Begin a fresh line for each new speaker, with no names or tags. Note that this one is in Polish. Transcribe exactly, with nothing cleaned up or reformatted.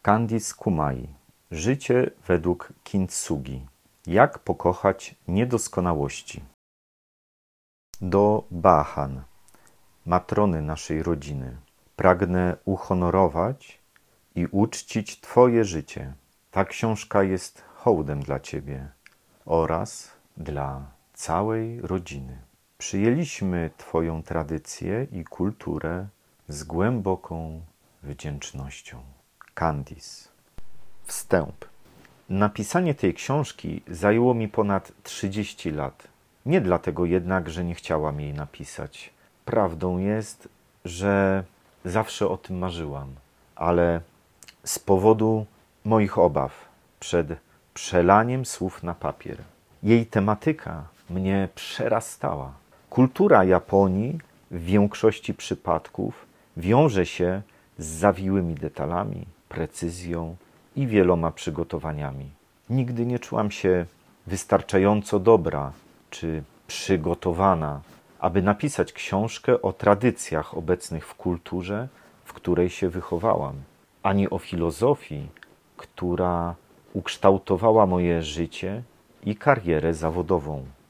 Candice Kumai. Życie według Kintsugi. Jak pokochać niedoskonałości. Do Baahan, matrony naszej rodziny. Pragnę uhonorować i uczcić Twoje życie. Ta książka jest hołdem dla Ciebie oraz dla całej rodziny. Przyjęliśmy Twoją tradycję i kulturę z głęboką wdzięcznością. Candice. Wstęp. Napisanie tej książki zajęło mi ponad trzydzieści lat. Nie dlatego jednak, że nie chciałam jej napisać. Prawdą jest, że zawsze o tym marzyłam, ale z powodu moich obaw przed przelaniem słów na papier. Jej tematyka mnie przerastała. Kultura Japonii w większości przypadków wiąże się z zawiłymi detalami, precyzją i wieloma przygotowaniami. Nigdy nie czułam się wystarczająco dobra czy przygotowana, aby napisać książkę o tradycjach obecnych w kulturze, w której się wychowałam, ani o filozofii, która ukształtowała moje życie i karierę zawodową.